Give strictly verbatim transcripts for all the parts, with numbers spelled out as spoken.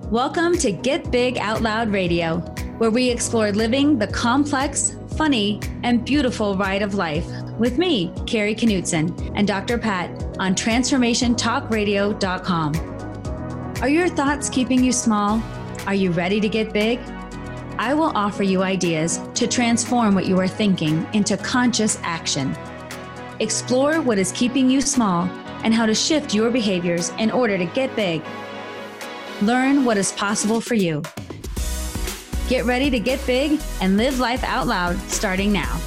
Welcome to Get Big Out Loud Radio, where we explore living the complex, funny, and beautiful ride of life with me, Carrie Knutson, and Doctor Pat on transformation talk radio dot com. Are your thoughts keeping you small? Are you ready to get big? I will offer you ideas to transform what you are thinking into conscious action. Explore what is keeping you small and how to shift your behaviors in order to get big. Learn what is possible for you. Get ready to get big and live life out loud starting now.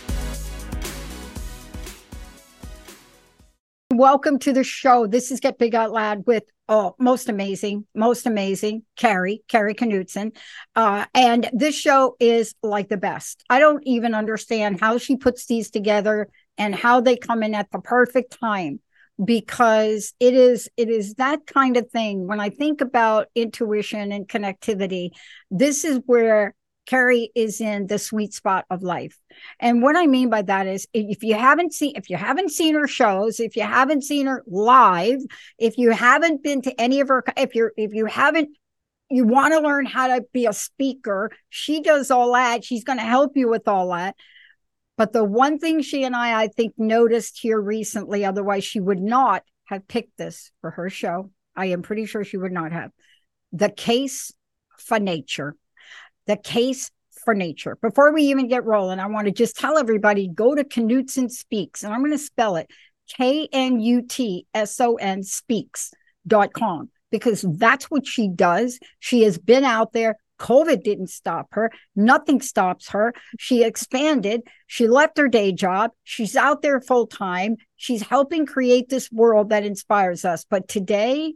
Welcome to the show. This is Get Big Out Loud with oh, most amazing, most amazing Carrie, Carrie Knutson. Uh, and this show is like the best. I don't even understand how she puts these together and how they come in at the perfect time. Because it is it is that kind of thing. When I think about intuition and connectivity, this is where Carrie is in the sweet spot of life. And what I mean by that is if you haven't seen if you haven't seen her shows, if you haven't seen her live, if you haven't been to any of her, if you're if you haven't you want to learn how to be a speaker, she does all that. She's going to help you with all that. But the one thing she and I, I think, noticed here recently, otherwise she would not have picked this for her show. I am pretty sure she would not have. The case for nature. The case for nature. Before we even get rolling, I want to just tell everybody, go to Knutson Speaks, and I'm going to spell it K N U T S O N speaks dot com, because that's what she does. She has been out there. COVID didn't stop her. Nothing stops her. She expanded. She left her day job. She's out there full time. She's helping create this world that inspires us. But today,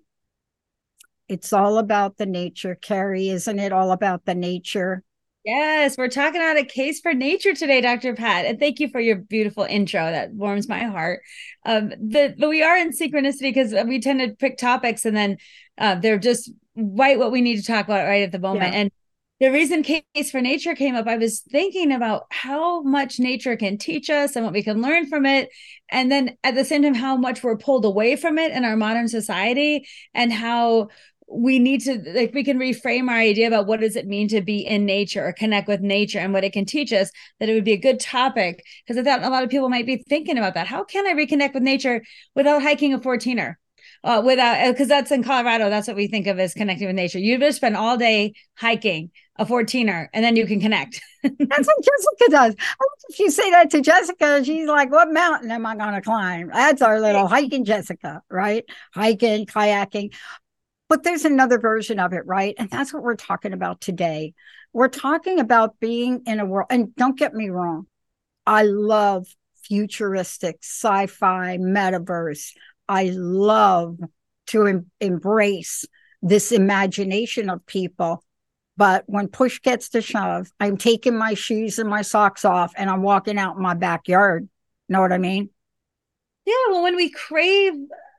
it's all about the nature. Carrie, isn't it all about the nature? Yes, we're talking about a case for nature today, Doctor Pat. And thank you for your beautiful intro. That warms my heart. Um, the, but we are in synchronicity because we tend to pick topics and then uh, they're just right what we need to talk about right at the moment. Yeah. And the reason Case for Nature came up, I was thinking about how much nature can teach us and what we can learn from it. And then at the same time, how much we're pulled away from it in our modern society and how we need to, like, we can reframe our idea about what does it mean to be in nature or connect with nature and what it can teach us, that it would be a good topic. Because I thought a lot of people might be thinking about that. How can I reconnect with nature without hiking a fourteener? Uh, without, because that's in Colorado, that's what we think of as connecting with nature. You just spend all day hiking a fourteener and then you can connect. That's what Jessica does. If you say that to Jessica, she's like, what mountain am I going to climb? That's our little hiking Jessica, right? Hiking, kayaking. But there's another version of it, right? And that's what we're talking about today. We're talking about being in a world, and don't get me wrong, I love futuristic, sci-fi, metaverse. I love to em- embrace this imagination of people. But when push gets to shove, I'm taking my shoes and my socks off and I'm walking out in my backyard. Know what I mean? Yeah, well, when we crave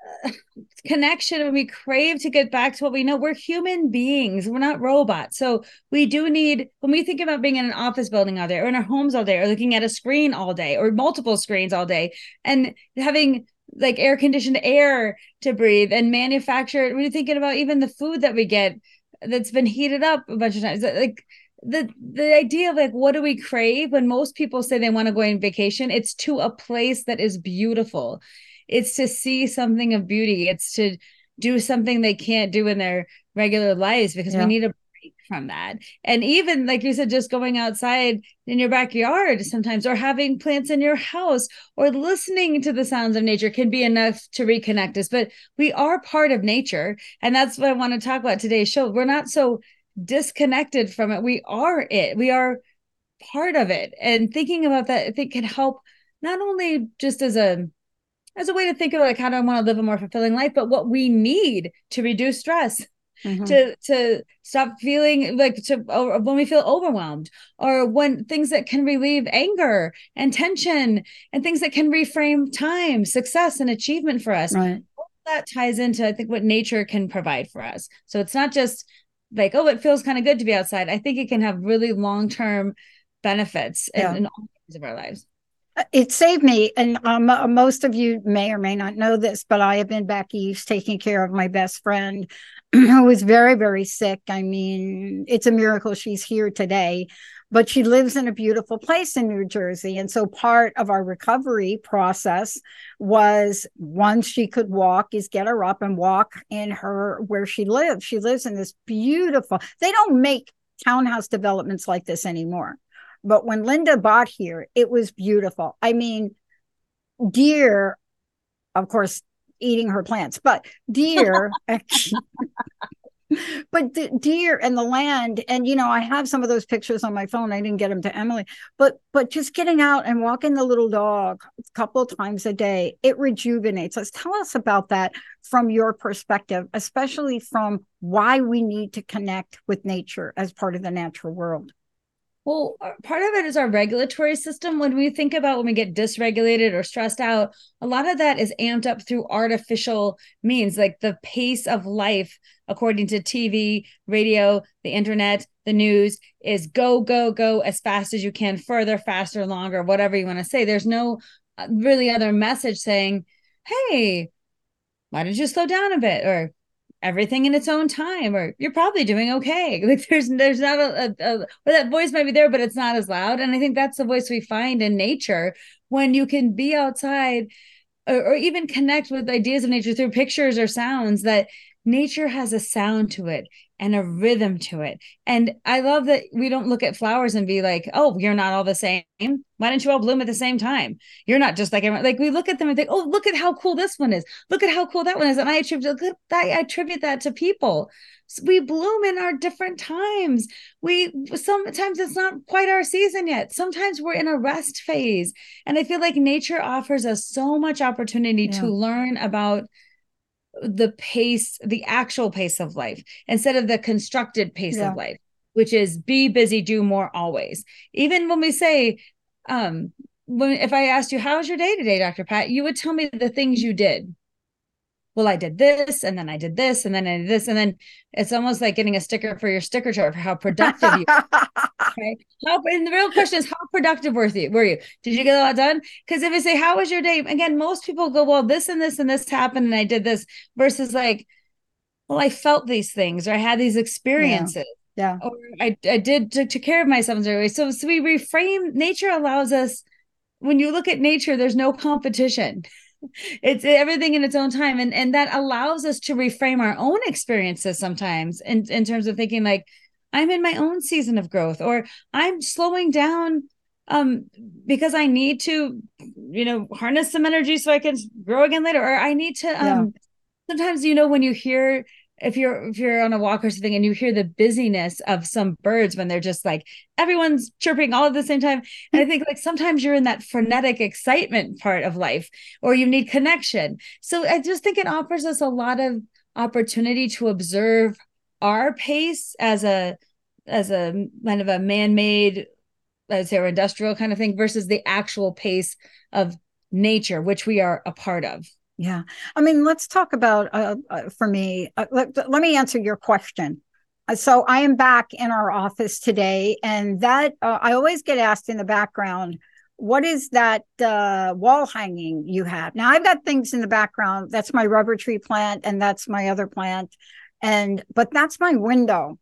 connection, when we crave to get back to what we know, we're human beings. We're not robots. So we do need, when we think about being in an office building all day or in our homes all day or looking at a screen all day or multiple screens all day and having like air conditioned air to breathe and manufacture, when you're thinking about even the food that we get that's been heated up a bunch of times, like the the idea of like, what do we crave? When most people say they want to go on vacation, it's to a place that is beautiful. It's to see something of beauty. It's to do something they can't do in their regular lives because yeah. we need a break from that. And even like you said, just going outside in your backyard sometimes, or having plants in your house, or listening to the sounds of nature can be enough to reconnect us. But we are part of nature. And that's what I want to talk about today's show. We're not so disconnected from it. We are it. We are part of it. And thinking about that, I think can help not only just as a as a way to think of like, how do I want to live a more fulfilling life, but what we need to reduce stress, mm-hmm. to, to stop feeling like to, or when we feel overwhelmed, or when things that can relieve anger and tension and things that can reframe time, success and achievement for us. Right. All that ties into, I think, what nature can provide for us. So it's not just like, oh, it feels kind of good to be outside. I think it can have really long-term benefits yeah. in, in all areas of our lives. It saved me. And um, most of you may or may not know this, but I have been back east taking care of my best friend who was very, very sick. I mean, it's a miracle she's here today, but she lives in a beautiful place in New Jersey. And so part of our recovery process was, once she could walk, is get her up and walk in her where she lives. She lives in this beautiful, they don't make townhouse developments like this anymore. But when Linda bought here, it was beautiful. I mean, deer, of course, eating her plants, but deer, but the deer and the land. And, you know, I have some of those pictures on my phone. I didn't get them to Emily, but, but just getting out and walking the little dog a couple of times a day, it rejuvenates us. Tell us about that from your perspective, especially from why we need to connect with nature as part of the natural world. Well, part of it is our regulatory system. When we think about when we get dysregulated or stressed out, a lot of that is amped up through artificial means, like the pace of life, according to T V, radio, the internet, the news, is go, go, go as fast as you can, further, faster, longer, whatever you want to say. There's no really other message saying, hey, why don't you slow down a bit? Or everything in its own time, or you're probably doing okay. Like there's there's not a, a, a well, that voice might be there, but it's not as loud. And I think that's the voice we find in nature when you can be outside, or, or even connect with ideas of nature through pictures or sounds, that nature has a sound to it and a rhythm to it. And I love that we don't look at flowers and be like, oh, you're not all the same. Why don't you all bloom at the same time? You're not just like everyone. Like we look at them and think, oh, look at how cool this one is. Look at how cool that one is. And I attribute that, I attribute that to people. So we bloom in our different times. We sometimes it's not quite our season yet. Sometimes we're in a rest phase. And I feel like nature offers us so much opportunity yeah. to learn about the pace, the actual pace of life, instead of the constructed pace yeah. of life, which is be busy, do more always. Even when we say, um, when if I asked you, how was your day today, Doctor Pat, you would tell me the things you did. Well, I did this, and then I did this, and then I did this, and then it's almost like getting a sticker for your sticker chart for how productive you were. Okay? How, and the real question is, how productive were you? Were you? Did you get a lot done? Because if I say, how was your day? Again, most people go, well, this and this and this happened, and I did this, versus like, well, I felt these things, or I had these experiences. Yeah. yeah. Or I, I did took, took care of myself in certain ways. So, so we reframe. Nature allows us, when you look at nature, there's no competition. It's everything in its own time. And, and that allows us to reframe our own experiences sometimes in, in terms of thinking like, I'm in my own season of growth, or I'm slowing down um, because I need to, you know, harness some energy so I can grow again later. Or I need to, um, yeah. sometimes, you know, when you hear, if you're if you're on a walk or something and you hear the busyness of some birds when they're just like, everyone's chirping all at the same time. And I think like sometimes you're in that frenetic excitement part of life, or you need connection. So I just think it offers us a lot of opportunity to observe our pace as a as a kind of a man-made, let's say, or industrial kind of thing, versus the actual pace of nature, which we are a part of. Yeah. I mean, let's talk about, uh, uh, for me, uh, let, let me answer your question. Uh, so I am back in our office today, and that uh, I always get asked in the background, what is that uh, wall hanging you have? Now, I've got things in the background. That's my rubber tree plant, and that's my other plant. And, but that's my window.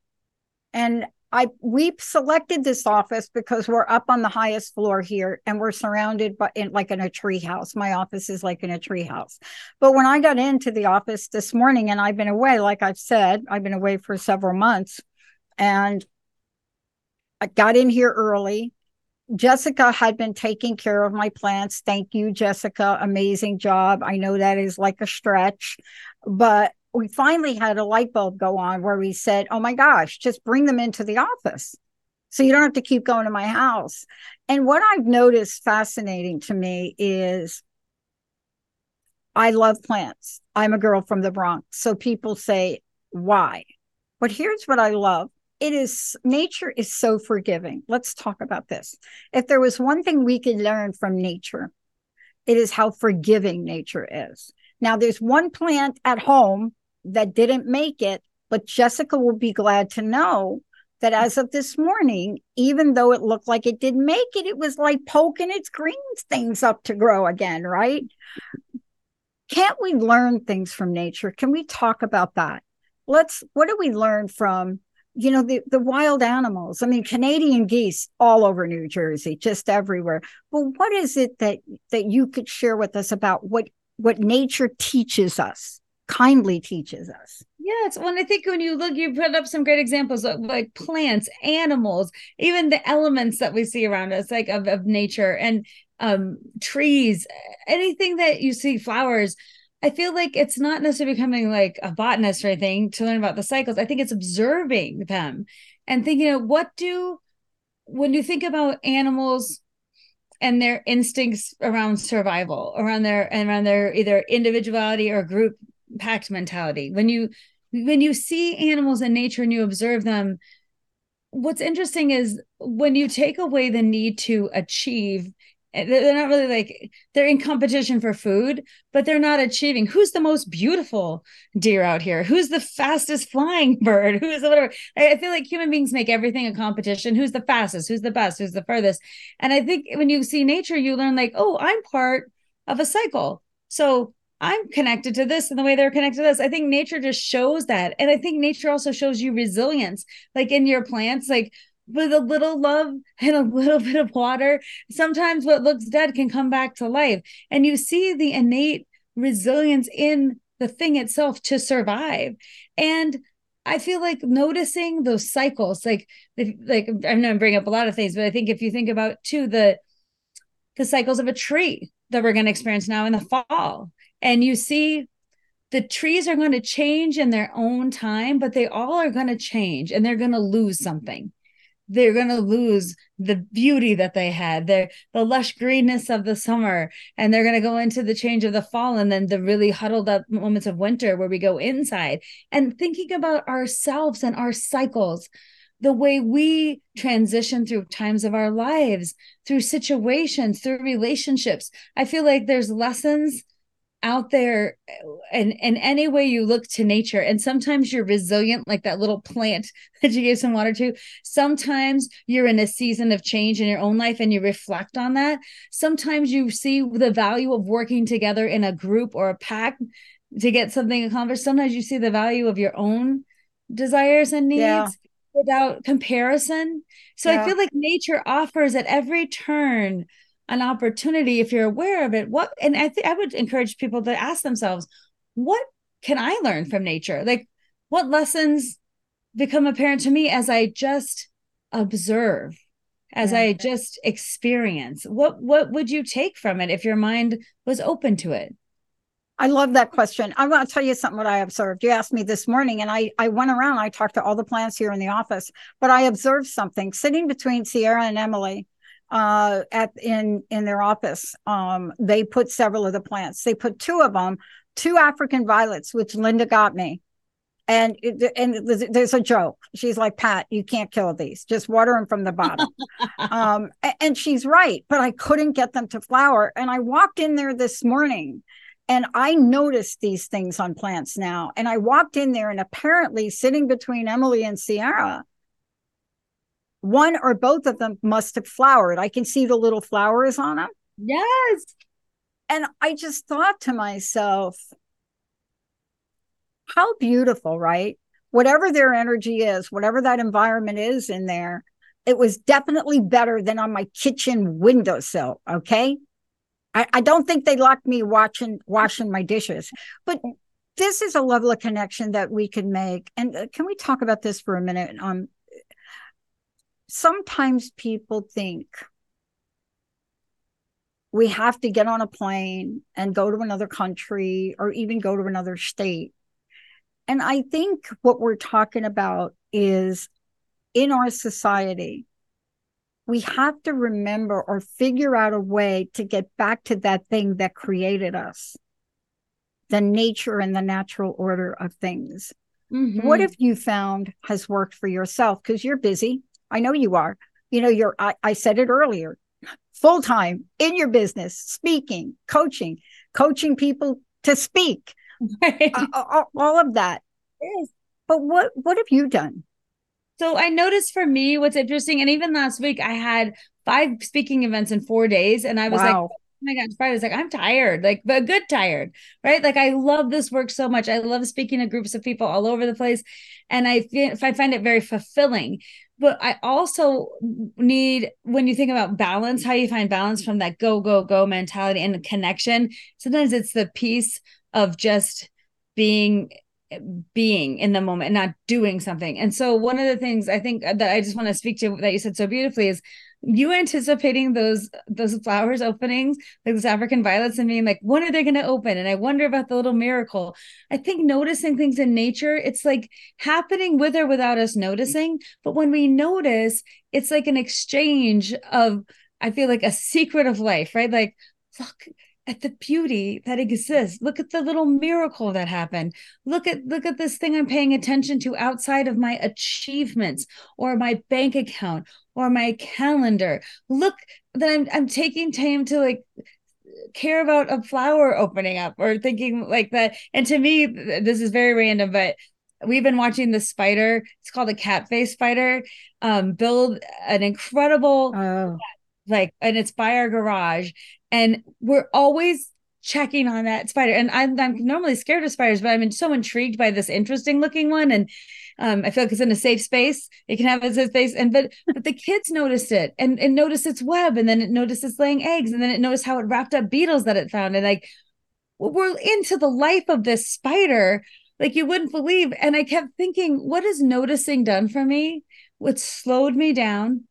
And I we selected this office because we're up on the highest floor here, and we're surrounded by in like in a tree house. My office is like in a tree house. But when I got into the office this morning, and I've been away, like I've said, I've been away for several months, and I got in here early. Jessica had been taking care of my plants. Thank you, Jessica. Amazing job. I know that is like a stretch, but we finally had a light bulb go on where we said, oh my gosh, just bring them into the office so you don't have to keep going to my house. And what I've noticed fascinating to me is I love plants. I'm a girl from the Bronx. So people say, why? But here's what I love. It is, nature is so forgiving. Let's talk about this. If there was one thing we could learn from nature, it is how forgiving nature is. Now, there's one plant at home that didn't make it, but Jessica will be glad to know that as of this morning, even though it looked like it didn't make it, it was like poking its green things up to grow again, right? Can't we learn things from nature? Can we talk about that? let's, what do we learn from, you know, the, the wild animals? I mean, Canadian geese all over New Jersey, just everywhere. Well, what is it that, that you could share with us about what, what nature teaches us, kindly teaches us? Yes. Well, I think when you look, you put up some great examples of like plants, animals, even the elements that we see around us, like of, of nature and um, trees, anything that you see, flowers. I feel like it's not necessarily becoming like a botanist or anything to learn about the cycles. I think it's observing them and thinking of what do, when you think about animals and their instincts around survival, around their, and around their either individuality or group pact mentality, when you, when you see animals in nature and you observe them, what's interesting is when you take away the need to achieve, they're not really like, they're in competition for food, but they're not achieving who's the most beautiful deer out here, who's the fastest flying bird, who's the whatever. I feel like human beings make everything a competition. Who's the fastest, who's the best, who's the furthest. And I think when you see nature, you learn like, oh, I'm part of a cycle, so I'm connected to this, and the way they're connected to this. I think nature just shows that. And I think nature also shows you resilience, like in your plants, like with a little love and a little bit of water, sometimes what looks dead can come back to life. And you see the innate resilience in the thing itself to survive. And I feel like noticing those cycles, like, like I'm going to bring up a lot of things, but I think if you think about too, the, the cycles of a tree that we're going to experience now in the fall, and you see the trees are going to change in their own time, but they all are going to change and they're going to lose something. They're going to lose the beauty that they had, their, the lush greenness of the summer, and they're going to go into the change of the fall, and then the really huddled up moments of winter where we go inside. And thinking about ourselves and our cycles, the way we transition through times of our lives, through situations, through relationships. I feel like there's lessons out there in, in any way you look to nature. And sometimes you're resilient, like that little plant that you gave some water to. Sometimes you're in a season of change in your own life and you reflect on that. Sometimes you see the value of working together in a group or a pack to get something accomplished. Sometimes you see the value of your own desires and needs. Yeah. Without comparison. So yeah. I feel like nature offers at every turn an opportunity, if you're aware of it. What, and I think I would encourage people to ask themselves, what can I learn from nature? Like, what lessons become apparent to me as I just observe, as yeah. I just experience? What what would you take from it if your mind was open to it? I love that question. I want to tell you something what I observed. You asked me this morning, and I, I went around, I talked to all the plants here in the office, but I observed something sitting between Sierra and Emily uh, at in, in their office. Um, they put several of the plants. They put two of them, two African violets, which Linda got me. And, it, and there's a joke. She's like, Pat, you can't kill these. Just water them from the bottom. um, and she's right, but I couldn't get them to flower. And I walked in there this morning, and I noticed these things on plants now. And I walked in there, and apparently sitting between Emily and Sierra, one or both of them must have flowered. I can see the little flowers on them. Yes. And I just thought to myself, how beautiful, right? Whatever their energy is, whatever that environment is in there, it was definitely better than on my kitchen windowsill, okay? I, I don't think they locked me watching washing my dishes, but this is a level of connection that we can make. And uh, can we talk about this for a minute? Um, sometimes people think we have to get on a plane and go to another country or even go to another state. And I think what we're talking about is in our society, we have to remember or figure out a way to get back to that thing that created us, the nature and the natural order of things. Mm-hmm. What have you found has worked for yourself? Because you're busy. I know you are. You know, you're, I, I said it earlier, full-time in your business, speaking, coaching, coaching people to speak, right. uh, all, all of that. Yes. But what, what have you done? So I noticed for me, what's interesting, and even last week I had five speaking events in four days. And I was wow. like, my gosh, Friday's like, I'm tired, like, but good tired, right? Like, I love this work so much. I love speaking to groups of people all over the place. And I, I find it very fulfilling. But I also need, when you think about balance, how you find balance from that go, go, go mentality and the connection. Sometimes it's the piece of just being being in the moment and not doing something. And so one of the things I think that I just want to speak to that you said so beautifully is you anticipating those those flowers openings, like those African violets, and being like, when are they going to open? And I wonder about the little miracle. I think noticing things in nature, it's like happening with or without us noticing. But when we notice, it's like an exchange of, I feel like a secret of life, right? Like, look at the beauty that exists. Look at the little miracle that happened. Look at look at this thing I'm paying attention to outside of my achievements or my bank account or my calendar. Look that I'm I'm taking time to like care about a flower opening up or thinking like that. And to me, this is very random, but we've been watching the spider. It's called a cat face spider. Um, build an incredible Oh. like, and it's by our garage, and we're always checking on that spider. And I'm, I'm normally scared of spiders, but I'm so intrigued by this interesting looking one. And um, I feel like it's in a safe space. It can have a safe space. And but but the kids noticed it and, and noticed its web, and then it noticed it's laying eggs, and then it noticed how it wrapped up beetles that it found. And like, we're into the life of this spider, like you wouldn't believe. And I kept thinking, what has noticing done for me? What slowed me down?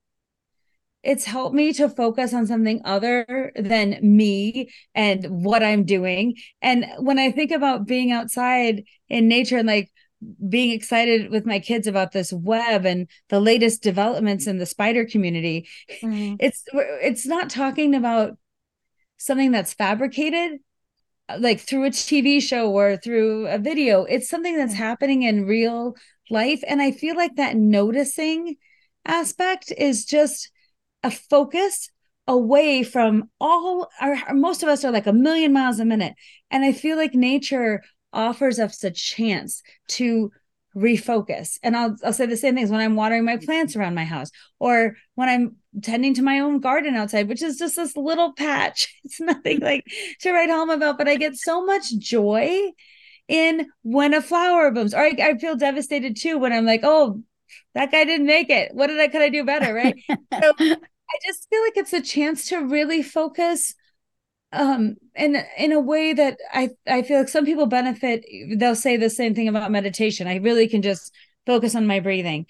It's helped me to focus on something other than me and what I'm doing. And when I think about being outside in nature and like being excited with my kids about this web and the latest developments in the spider community, mm-hmm. it's it's not talking about something that's fabricated like through a T V show or through a video. It's something that's mm-hmm. happening in real life. And I feel like that noticing aspect is just a focus away from all our, most of us are like a million miles a minute. And I feel like nature offers us a chance to refocus. And I'll, I'll say the same things when I'm watering my plants around my house, or when I'm tending to my own garden outside, which is just this little patch. It's nothing like to write home about, but I get so much joy in when a flower blooms. Or I, I feel devastated too when I'm like, oh, that guy didn't make it. What did I, could I do better? Right. So I just feel like it's a chance to really focus um, in, in a way that I, I feel like some people benefit. They'll say the same thing about meditation. I really can just focus on my breathing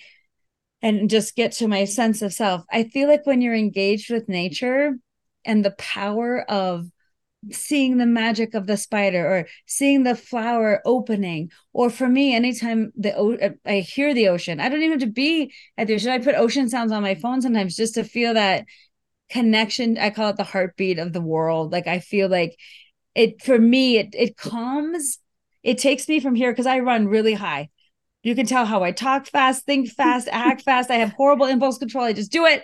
and just get to my sense of self. I feel like when you're engaged with nature and the power of seeing the magic of the spider or seeing the flower opening, or for me, anytime the I hear the ocean, I don't even have to be at the ocean. I put ocean sounds on my phone sometimes just to feel that connection. I call it the heartbeat of the world. Like I feel like it, for me, it, it calms, it takes me from here because I run really high. You can tell how I talk fast, think fast, act fast. I have horrible impulse control. I just do it.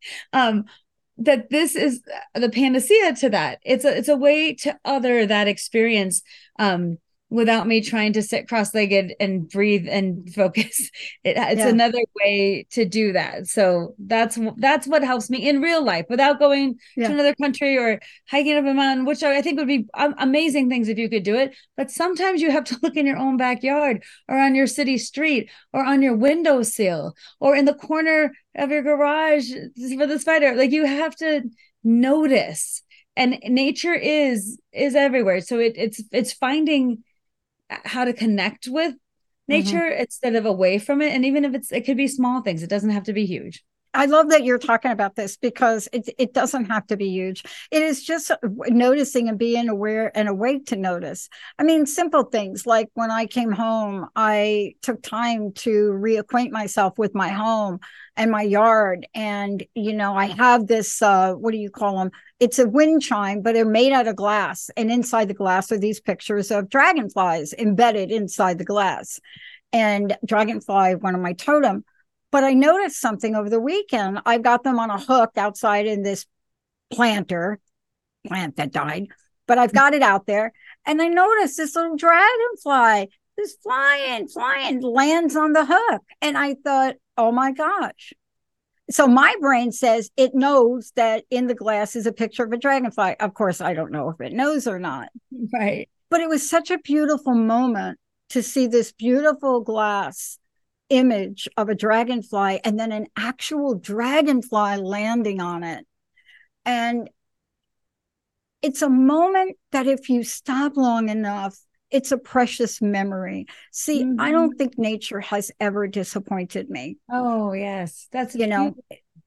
Um, that this is the panacea to that. It's a it's a way to other that experience um, without me trying to sit cross-legged and breathe and focus. It, it's yeah. another way to do that. So that's that's what helps me in real life without going yeah. to another country or hiking up a mountain, which I think would be amazing things if you could do it. But sometimes you have to look in your own backyard or on your city street or on your windowsill or in the corner of your garage for the spider. Like you have to notice, and nature is is everywhere. So it, it's it's finding how to connect with nature mm-hmm. instead of away from it. And even if it's, it could be small things. It doesn't have to be huge. I love that you're talking about this because it it doesn't have to be huge. It is just noticing and being aware and awake to notice. I mean, simple things like when I came home, I took time to reacquaint myself with my home and my yard. And, you know, I have this, uh, what do you call them? It's a wind chime, but they're made out of glass. And inside the glass are these pictures of dragonflies embedded inside the glass. And dragonfly, one of my totem. But I noticed something over the weekend. I got them on a hook outside in this planter, plant that died, but I've got it out there. And I noticed this little dragonfly is flying, flying, lands on the hook. And I thought, oh my gosh, So my brain says it knows that in the glass is a picture of a dragonfly. Of course, I don't know if it knows or not. Right. But it was such a beautiful moment to see this beautiful glass image of a dragonfly and then an actual dragonfly landing on it. And it's a moment that if you stop long enough, it's a precious memory. See, mm-hmm. I don't think nature has ever disappointed me. Oh, yes. That's you know,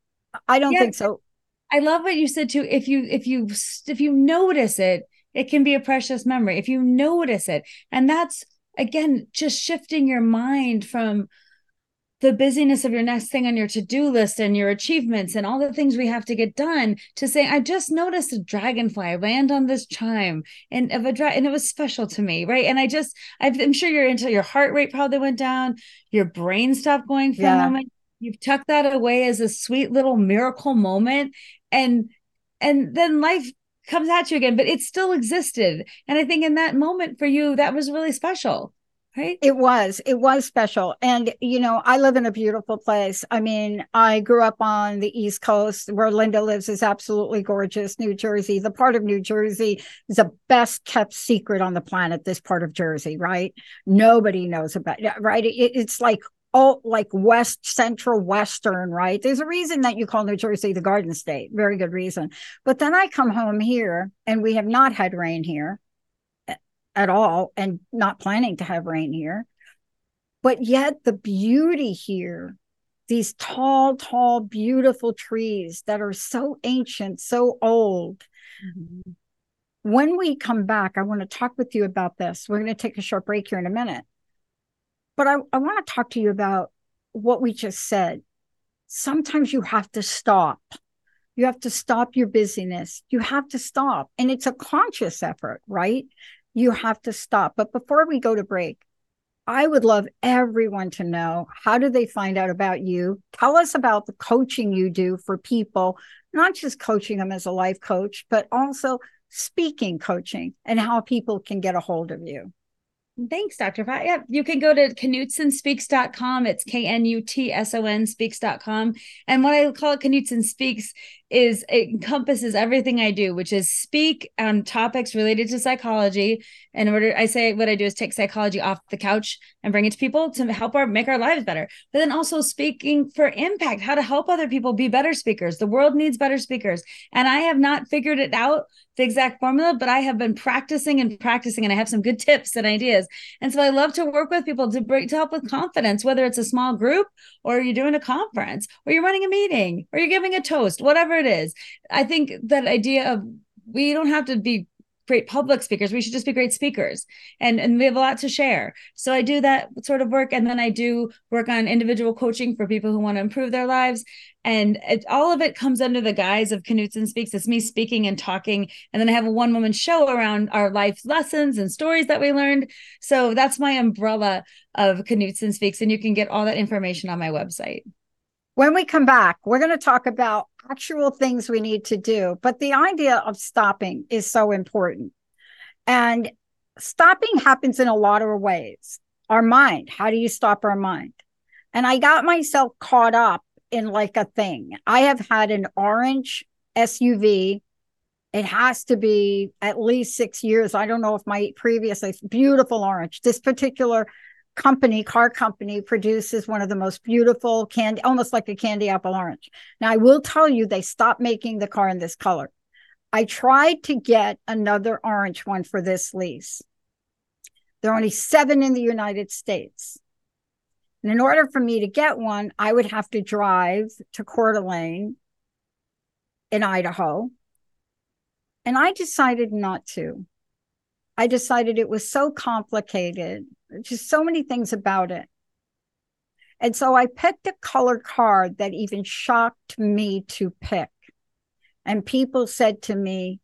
I don't yeah, think so. I love what you said too. If you if you if you notice it, it can be a precious memory. If you notice it, and that's again just shifting your mind from the busyness of your next thing on your to-do list and your achievements and all the things we have to get done to say, I just noticed a dragonfly land on this chime and of a dra- and it was special to me. Right. And I just, I'm sure you're into your heart rate probably went down. Your brain stopped going for yeah. a moment. You've tucked that away as a sweet little miracle moment. And, and then life comes at you again, but it still existed. And I think in that moment for you, that was really special. Right? It was, it was special. And, you know, I live in a beautiful place. I mean, I grew up on the East Coast where Linda lives is absolutely gorgeous. New Jersey, the part of New Jersey is the best kept secret on the planet, this part of Jersey, right? Nobody knows about it, right? It, it's like, oh, like West Central Western, right? There's a reason that you call New Jersey the Garden State. Very good reason. But then I come home here and we have not had rain here at all and not planning to have rain here. But yet the beauty here, these tall, tall, beautiful trees that are so ancient, so old. Mm-hmm. When we come back, I want to talk with you about this. We're going to take a short break here in a minute. But I, I want to talk to you about what we just said. Sometimes you have to stop. You have to stop your busyness. You have to stop. And it's a conscious effort, right? You have to stop. But before we go to break, I would love everyone to know, how do they find out about you? Tell us about the coaching you do for people, not just coaching them as a life coach, but also speaking coaching and how people can get a hold of you. Thanks, Doctor Pat. Yeah, you can go to Knutson Speaks dot com. It's K N U T S O N Speaks dot com. And what I call it Knutson Speaks is it encompasses everything I do, which is speak on topics related to psychology. In order, I say what I do is take psychology off the couch and bring it to people to help our make our lives better. But then also speaking for impact, how to help other people be better speakers. The world needs better speakers. And I have not figured it out, the exact formula, but I have been practicing and practicing, and I have some good tips and ideas. And so I love to work with people to bring to help with confidence, whether it's a small group or you're doing a conference or you're running a meeting or you're giving a toast, whatever it is. I think that idea of we don't have to be great public speakers. We should just be great speakers. And, and we have a lot to share. So I do that sort of work. And then I do work on individual coaching for people who want to improve their lives. And it, all of it comes under the guise of Knutson Speaks. It's me speaking and talking. And then I have a one woman show around our life lessons and stories that we learned. So that's my umbrella of Knutson Speaks. And you can get all that information on my website. When we come back, we're going to talk about actual things we need to do. But the idea of stopping is so important. And stopping happens in a lot of ways. Our mind, how do you stop our mind? And I got myself caught up in like a thing. I have had an orange S U V. It has to be at least six years. I don't know if my previous, beautiful orange, this particular company, car company, produces one of the most beautiful candy, almost like a candy apple orange. Now, I will tell you, they stopped making the car in this color. I tried to get another orange one for this lease. There are only seven in the United States. And in order for me to get one, I would have to drive to Coeur d'Alene in Idaho. And I decided not to. I decided it was so complicated, just so many things about it. And so I picked a color card that even shocked me to pick. And people said to me,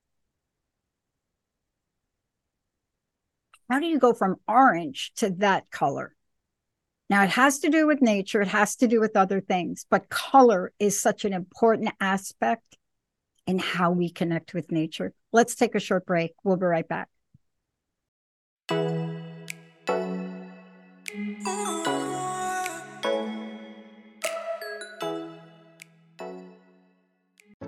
how do you go from orange to that color? Now, it has to do with nature. It has to do with other things. But color is such an important aspect in how we connect with nature. Let's take a short break. We'll be right back.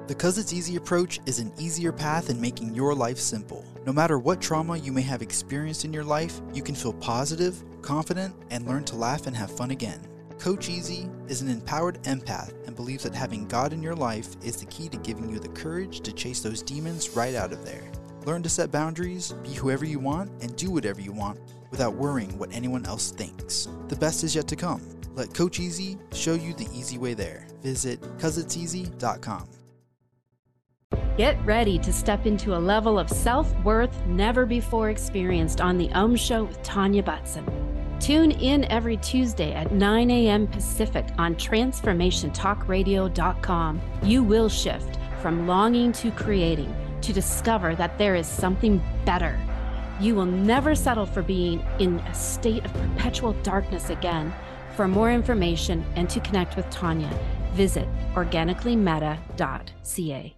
The Cuz It's Easy approach is an easier path in making your life simple. No matter what trauma you may have experienced in your life, you can feel positive, confident, and learn to laugh and have fun again. Coach Easy is an empowered empath and believes that having God in your life is the key to giving you the courage to chase those demons right out of there. Learn to set boundaries, be whoever you want, and do whatever you want without worrying what anyone else thinks. The best is yet to come. Let Coach Easy show you the easy way there. Visit cuz it's easy dot com. Get ready to step into a level of self-worth never before experienced on The Om Show with Tanya Butson. Tune in every Tuesday at nine a.m. Pacific on transformation talk radio dot com. You will shift from longing to creating to discover that there is something better. You will never settle for being in a state of perpetual darkness again. For more information and to connect with Tanya, visit organically meta dot c a.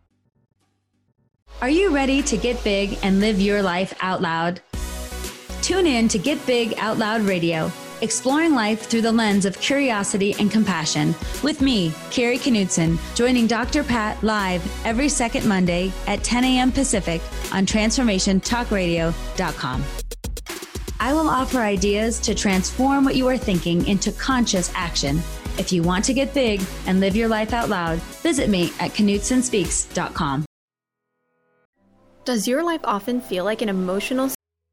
Are you ready to get big and live your life out loud? Tune in to Get Big Out Loud Radio, exploring life through the lens of curiosity and compassion, with me, Carrie Knudsen, joining Doctor Pat live every second Monday at ten a.m. Pacific on transformation talk radio dot com. I will offer ideas to transform what you are thinking into conscious action. If you want to get big and live your life out loud, visit me at knudsen speaks dot com. Does your life often feel like an emotional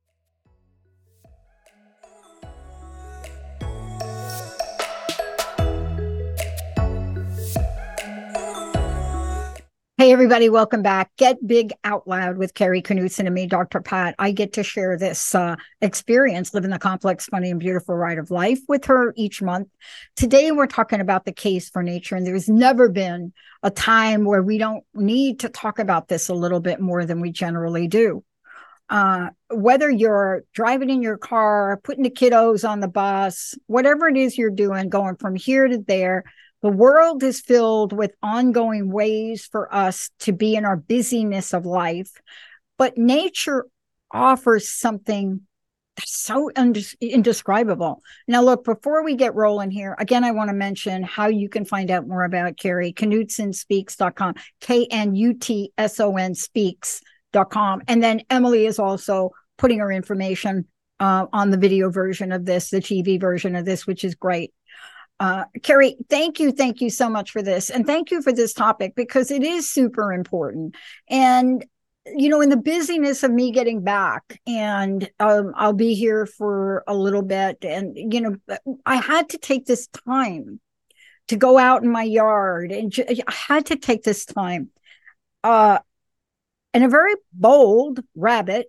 Hey, everybody, welcome back. Get Big Out Loud with Carrie Knudsen and me, Doctor Pat. I get to share this uh, experience, living the complex, funny, and beautiful ride of life with her each month. Today, we're talking about the case for nature, and there's never been a time where we don't need to talk about this a little bit more than we generally do. Uh, whether you're driving in your car, putting the kiddos on the bus, whatever it is you're doing, going from here to there, the world is filled with ongoing ways for us to be in our busyness of life, but nature offers something that's so undes- indescribable. Now, look, before we get rolling here, again, I want to mention how you can find out more about Carrie, knudsen speaks dot com, K N U T S O N speaks dot com. And then Emily is also putting her information uh, on the video version of this, the T V version of this, which is great. Uh, Carrie, thank you. Thank you so much for this. And thank you for this topic, because it is super important. And, you know, in the busyness of me getting back, and um, I'll be here for a little bit. And, you know, I had to take this time to go out in my yard, and j- I had to take this time. Uh, and a very bold rabbit,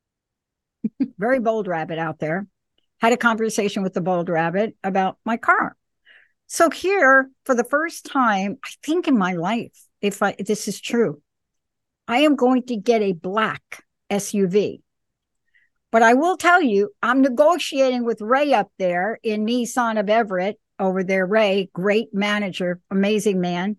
very bold rabbit out there, had a conversation with the bold rabbit about my car. So here, for the first time, I think in my life, if I, this is true, I am going to get a black S U V. But I will tell you, I'm negotiating with Ray up there in Nissan of Everett over there. Ray, great manager, amazing man.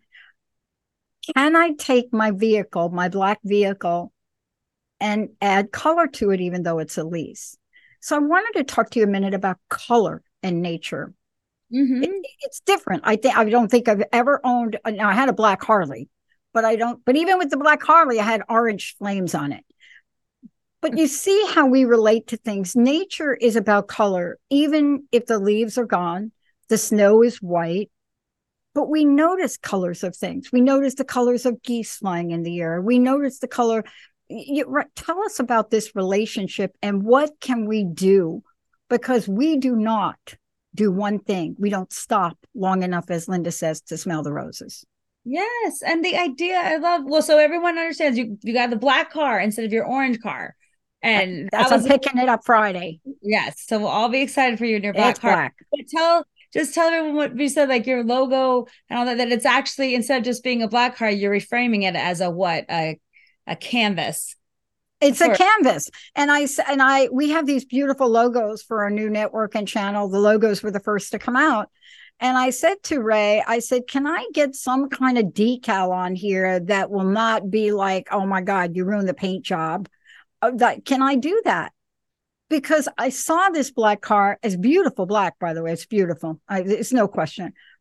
Can I take my vehicle, my black vehicle, and add color to it, even though it's a lease? So I wanted to talk to you a minute about color and nature. Mm-hmm. It, it's different. I think I don't think I've ever owned. Now, I had a black Harley, but I don't. But even with the black Harley, I had orange flames on it. But you see how we relate to things. Nature is about color, even if the leaves are gone, the snow is white. But we notice colors of things. We notice the colors of geese flying in the air. We notice the color. You, tell us about this relationship and what can we do, because we do not do one thing. We don't stop long enough, as Linda says, to smell the roses. Yes. And the idea I love, well, so everyone understands you, you got the black car instead of your orange car. And that's, that was, I'm picking it up Friday. Yes. So we'll all be excited for you in your black it's car. Black. But tell, just tell everyone what you said, like your logo and all that, that it's actually, instead of just being a black car, you're reframing it as a what? A, a canvas. It's a canvas. And I and I we have these beautiful logos for our new network and channel. The logos were the first to come out. And I said to Ray, I said, can I get some kind of decal on here that will not be like, oh my God, you ruined the paint job. Uh, that, can I do that? Because I saw this black car, as beautiful black, by the way, it's beautiful. I, it's no question.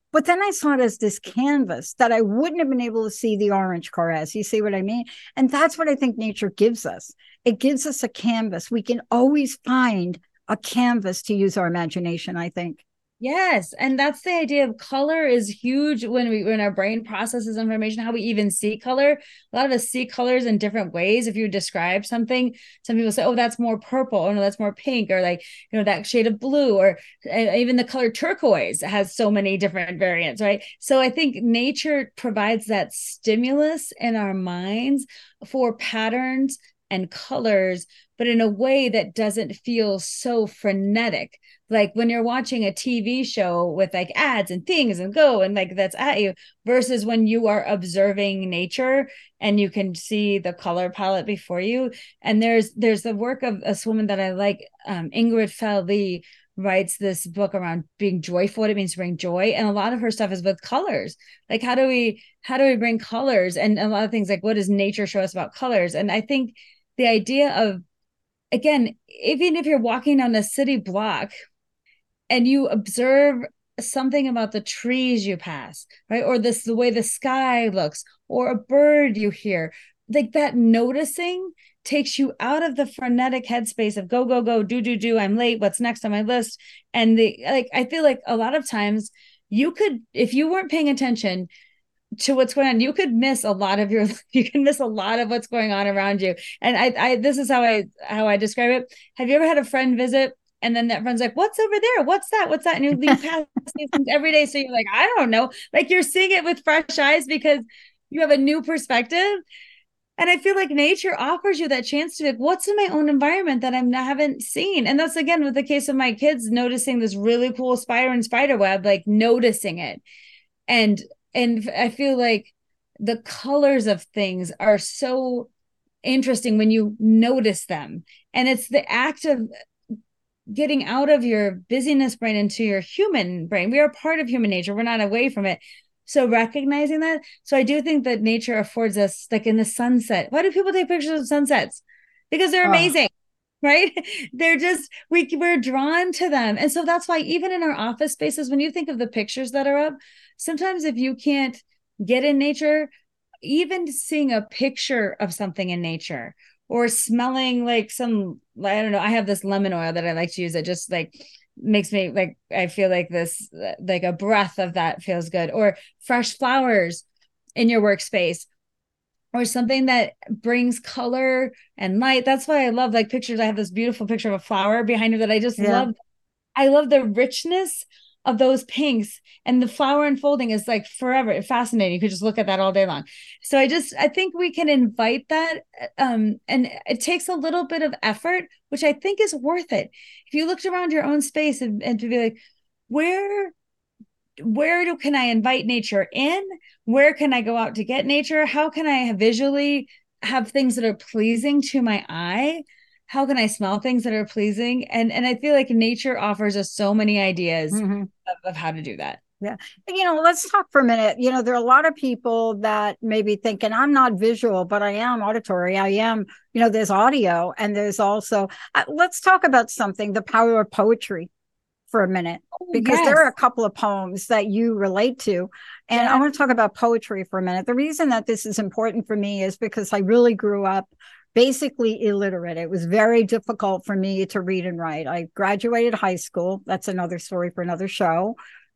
But then I saw it as this canvas that I wouldn't have been able to see the orange car as. You see what I mean? And that's what I think nature gives us. It gives us a canvas. We can always find a canvas to use our imagination, I think. Yes. And that's the idea of color is huge when we when our brain processes information, how we even see color. A lot of us see colors in different ways. If you describe something, some people say, oh, that's more purple, or no, that's more pink, or like, you know, that shade of blue, or uh, even the color turquoise has so many different variants, right? So I think nature provides that stimulus in our minds for patterns and colors, but in a way that doesn't feel so frenetic. Like when you're watching a T V show with like ads and things and go and like that's at you, versus when you are observing nature and you can see the color palette before you. And there's there's the work of a woman that I like, um, Ingrid Fell Lee, writes this book around being joyful, what it means to bring joy. And a lot of her stuff is with colors. Like how do we how do we bring colors? And a lot of things like what does nature show us about colors? And I think the idea of, again, even if you're walking down a city block and you observe something about the trees you pass, right? Or this, the way the sky looks, or a bird you hear, like that noticing takes you out of the frenetic headspace of go, go, go, do, do, do, I'm late, what's next on my list? And the, like, I feel like a lot of times you could, if you weren't paying attention to what's going on, you could miss a lot of your, you can miss a lot of what's going on around you. And I, I, this is how I, how I describe it. Have you ever had a friend visit? And then that friend's like, what's over there? What's that? What's that? And you, you pass these things every day. So you're like, I don't know. Like you're seeing it with fresh eyes because you have a new perspective. And I feel like nature offers you that chance to be like, what's in my own environment that I'm, I haven't seen? And that's, again, with the case of my kids, noticing this really cool spider and spider web, like noticing it. And, and I feel like the colors of things are so interesting when you notice them. And it's the act of getting out of your busyness brain into your human brain. We are part of human nature. We're not away from it. So recognizing that. So I do think that nature affords us, like in the sunset. Why do people take pictures of sunsets? Because they're amazing, oh. right? They're just, we, we're drawn to them. And so that's why even in our office spaces, when you think of the pictures that are up, sometimes if you can't get in nature, even seeing a picture of something in nature, or smelling like some, I don't know, I have this lemon oil that I like to use. It just like makes me like, I feel like this, like a breath of that feels good. Or fresh flowers in your workspace, or something that brings color and light. That's why I love like pictures. I have this beautiful picture of a flower behind me that I just yeah. love. I love the richness of those pinks, and the flower unfolding is like forever fascinating. You could just look at that all day long. So I just, I think we can invite that. Um, and it takes a little bit of effort, which I think is worth it. If you looked around your own space and, and to be like, where, where do, can I invite nature in? Where can I go out to get nature? How can I visually have things that are pleasing to my eye? How can I smell things that are pleasing? And and I feel like nature offers us so many ideas mm-hmm. of, of how to do that. Yeah. You know, let's talk for a minute. You know, there are a lot of people that may be thinking, I'm not visual, but I am auditory. I am, you know, there's audio, and there's also, uh, let's talk about something, the power of poetry for a minute, because yes. there are a couple of poems that you relate to. And yeah. I want to talk about poetry for a minute. The reason that this is important for me is because I really grew up basically illiterate. It was very difficult for me to read and write. I graduated high school. That's another story for another show.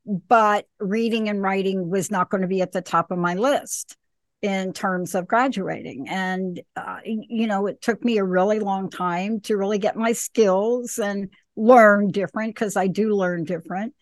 But reading and writing was not going to be at the top of my list in terms of graduating. And, uh, you know, it took me a really long time to really get my skills and learn different, because I do learn different.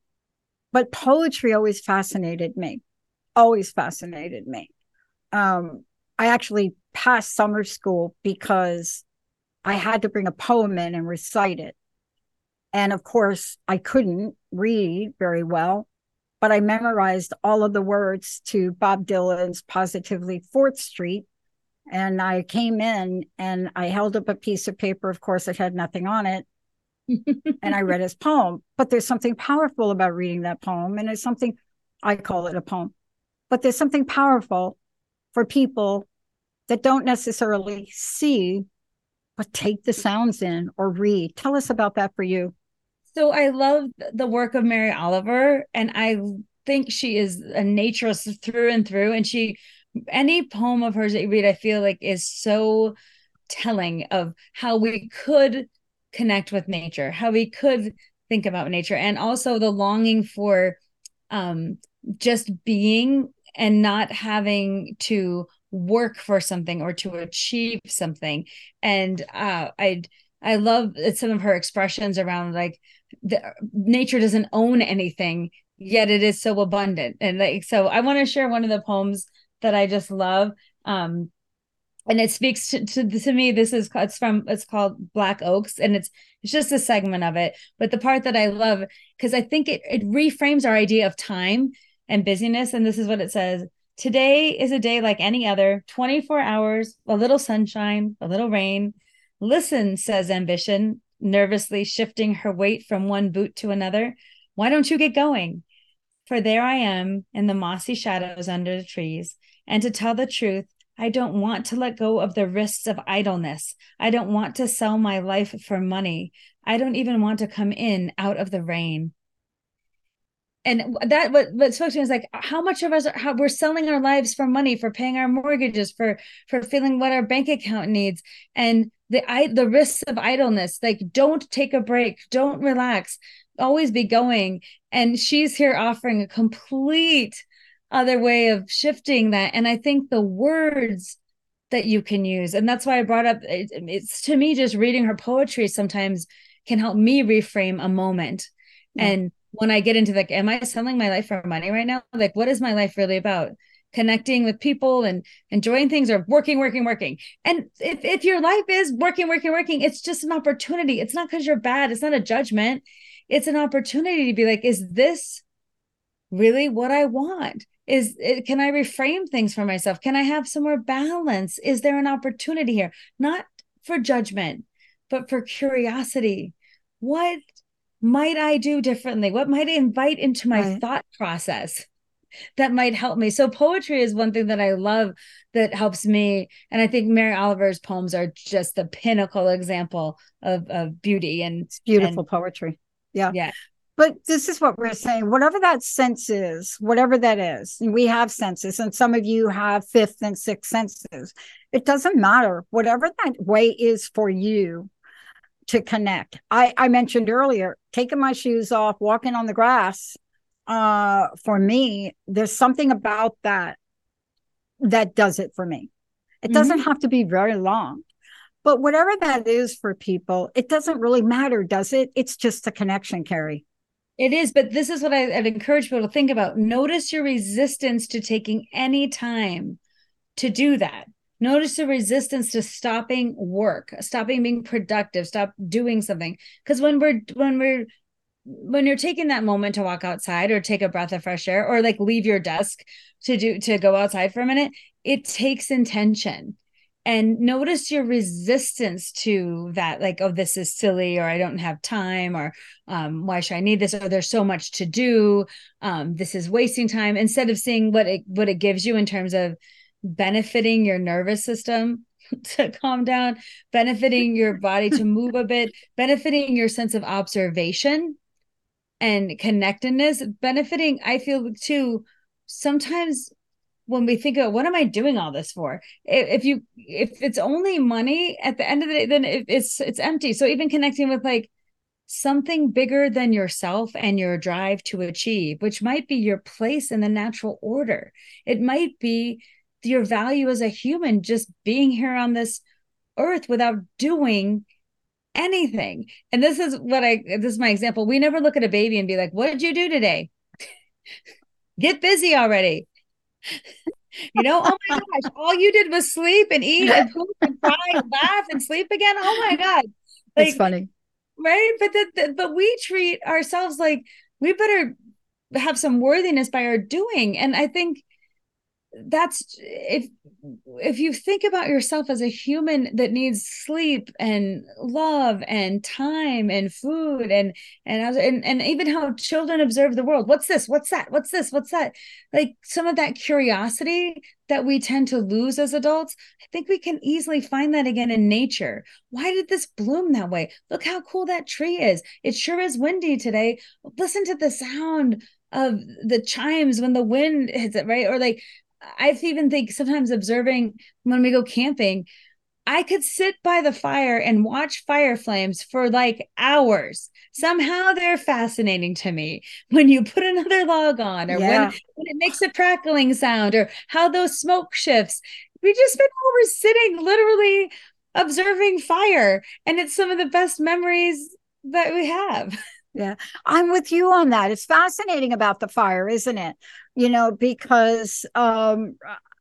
But poetry always fascinated me, always fascinated me. Um, I actually passed summer school because I had to bring a poem in and recite it. And of course, I couldn't read very well, but I memorized all of the words to Bob Dylan's Positively fourth Street. And I came in and I held up a piece of paper. Of course, it had nothing on it. And I read his poem. But there's something powerful about reading that poem. And it's something, I call it a poem. But there's something powerful for people that don't necessarily see, but take the sounds in or read. Tell us about that for you. So I love the work of Mary Oliver, and I think she is a naturist through and through. And she, any poem of hers that you read, I feel like is so telling of how we could connect with nature, how we could think about nature, and also the longing for um, just being and not having to work for something or to achieve something. And uh, I I love some of her expressions around like the, nature doesn't own anything, yet it is so abundant. And like, so I want to share one of the poems that I just love. Um, and it speaks to, to, to me. This is, it's from, it's called Black Oaks, and it's, it's just a segment of it. But the part that I love, because I think it, it reframes our idea of time and busyness. And this is what it says. Today is a day like any other, twenty-four hours, a little sunshine, a little rain. Listen, says ambition, nervously shifting her weight from one boot to another. Why don't you get going? For there I am in the mossy shadows under the trees. And to tell the truth, I don't want to let go of the risks of idleness. I don't want to sell my life for money. I don't even want to come in out of the rain. And that what what spoke to me is like, how much of us are, how we're selling our lives for money, for paying our mortgages, for for feeling what our bank account needs, and the I the risks of idleness. Like, don't take a break, don't relax, always be going. And she's here offering a complete other way of shifting that. And I think the words that you can use, and that's why I brought up it, it's to me just reading her poetry sometimes can help me reframe a moment. Yeah. And when I get into like, am I selling my life for money right now? Like, what is my life really about? Connecting with people and enjoying things, or working, working, working. And if, if your life is working, working, working, it's just an opportunity. It's not because you're bad. It's not a judgment. It's an opportunity to be like, is this really what I want? Is it, can I reframe things for myself? Can I have some more balance? Is there an opportunity here? Not for judgment, but for curiosity. What might I do differently? What might I invite into my right. thought process that might help me? So poetry is one thing that I love that helps me. And I think Mary Oliver's poems are just the pinnacle example of, of beauty. And it's beautiful and, poetry. Yeah. Yeah. But this is what we're saying, whatever that sense is, whatever that is, and we have senses, and some of you have fifth and sixth senses. It doesn't matter. Whatever that way is for you to connect. I, I mentioned earlier, taking my shoes off, walking on the grass. Uh, for me, there's something about that that does it for me. It mm-hmm. doesn't have to be very long. But whatever that is for people, it doesn't really matter, does it? It's just a connection, Carrie. It is, but this is what I, I'd encourage people to think about. Notice your resistance to taking any time to do that. Notice the resistance to stopping work, stopping being productive, stop doing something. Because when we're when we're when you're taking that moment to walk outside or take a breath of fresh air or like leave your desk to do to go outside for a minute, it takes intention. And notice your resistance to that, like, oh, this is silly, or I don't have time, or um, why should I need this? Or there's so much to do. Um, this is wasting time. Instead of seeing what it what it gives you in terms of benefiting your nervous system to calm down, benefiting your body to move a bit, benefiting your sense of observation and connectedness, benefiting, I feel too, sometimes when we think of what am I doing all this for? If you, if it's only money at the end of the day, then it's, it's empty. So even connecting with like something bigger than yourself and your drive to achieve, which might be your place in the natural order. It might be your value as a human, just being here on this earth without doing anything. And this is what I, this is my example. We never look at a baby and be like, what did you do today? Get busy already. You know, oh my gosh, all you did was sleep and eat and poop and cry and laugh and sleep again. Oh my God. Like, it's funny. Right. But the, the, but we treat ourselves like we better have some worthiness by our doing. And I think that's if if you think about yourself as a human that needs sleep and love and time and food and and and, and even how children observe the world. What's this? What's that? What's this? What's that? Like some of that curiosity that we tend to lose as adults, I think we can easily find that again in nature. Why did this bloom that way? Look how cool that tree is. It sure is windy today. Listen to the sound of the chimes when the wind hits it, right? Or like, I even think sometimes observing when we go camping, I could sit by the fire and watch fire flames for like hours. Somehow they're fascinating to me. When you put another log on, or Yeah. when, when it makes a crackling sound, or how those smoke shifts. We just spent hours sitting literally observing fire. And it's some of the best memories that we have. Yeah, I'm with you on that. It's fascinating about the fire, isn't it? You know, because um,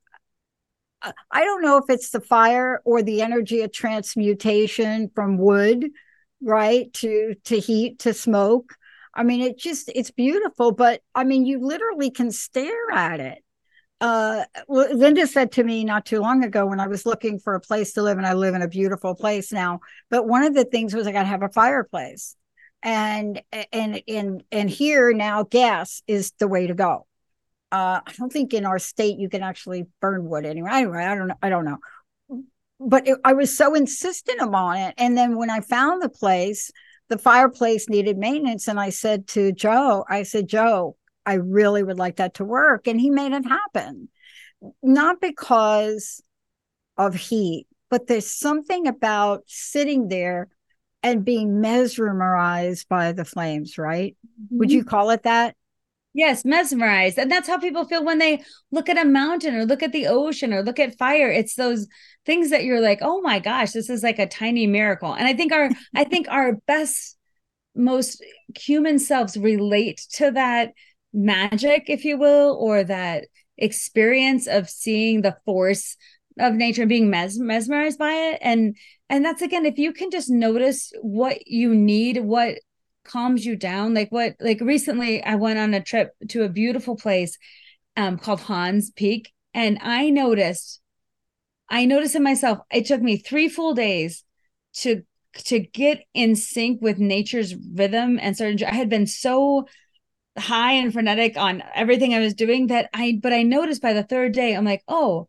I don't know if it's the fire or the energy of transmutation from wood, right, to to heat to smoke. I mean, it just it's beautiful, but I mean, you literally can stare at it. Uh, Linda said to me not too long ago when I was looking for a place to live, and I live in a beautiful place now, but one of the things was I got to have a fireplace, and and and and here now gas is the way to go. Uh, I don't think in our state you can actually burn wood anyway. Anyway, I don't know. I don't know. But it, I was so insistent upon it. And then when I found the place, the fireplace needed maintenance. And I said to Joe, I said, Joe, I really would like that to work. And he made it happen. Not because of heat, but there's something about sitting there and being mesmerized by the flames, right? Mm-hmm. Would you call it that? Yes, mesmerized. And that's how people feel when they look at a mountain or look at the ocean or look at fire. It's those things that you're like, oh my gosh, this is like a tiny miracle. And I think our I think our best, most human selves relate to that magic, if you will, or that experience of seeing the force of nature, being mes- mesmerized by it. And and that's, again, if you can just notice what you need, what calms you down. Like what, like recently I went on a trip to a beautiful place um, called Hans Peak. And I noticed, I noticed in myself, it took me three full days to, to get in sync with nature's rhythm. And certain, I had been so high and frenetic on everything I was doing that I, but I noticed by the third day, I'm like, oh,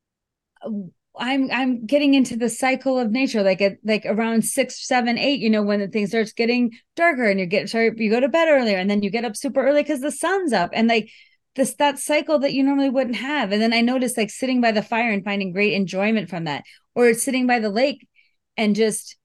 I'm I'm getting into the cycle of nature, like at like around six, seven, eight, you know, when the thing starts getting darker and you get sorry, you go to bed earlier and then you get up super early because the sun's up, and like this that cycle that you normally wouldn't have. And then I noticed like sitting by the fire and finding great enjoyment from that, or sitting by the lake and just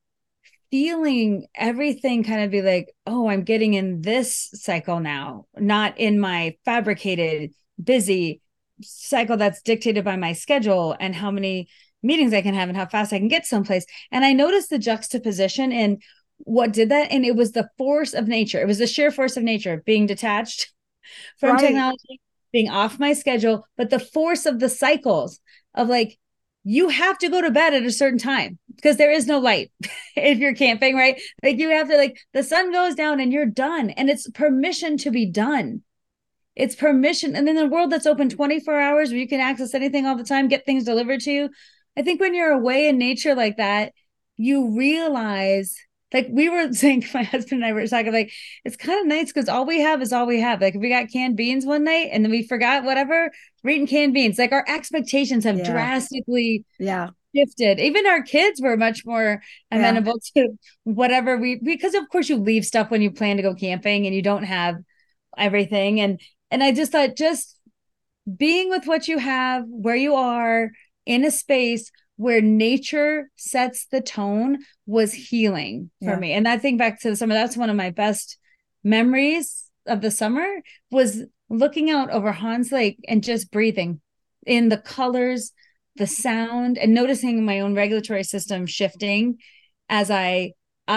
feeling everything kind of be like, oh, I'm getting in this cycle now, not in my fabricated, busy cycle that's dictated by my schedule and how many meetings I can have and how fast I can get someplace. And I noticed the juxtaposition in what did that. And it was the force of nature. It was the sheer force of nature being detached from right. technology, being off my schedule, but the force of the cycles of like, you have to go to bed at a certain time because there is no light if you're camping, right? Like you have to, like the sun goes down and you're done, and it's permission to be done. It's permission. And in a world that's open twenty-four hours where you can access anything all the time, get things delivered to you. I think when you're away in nature like that, you realize, like we were saying, my husband and I were talking, like, it's kind of nice because all we have is all we have. Like if we got canned beans one night and then we forgot whatever, we're eating canned beans. Like our expectations have yeah. drastically yeah. shifted. Even our kids were much more amenable yeah. to whatever we, because of course you leave stuff when you plan to go camping and you don't have everything. And And I just thought just being with what you have, where you are in a space where nature sets the tone was healing for yeah. me. And I think back to the summer, that's one of my best memories of the summer was looking out over Hans Lake and just breathing in the colors, the sound, and noticing my own regulatory system shifting as I,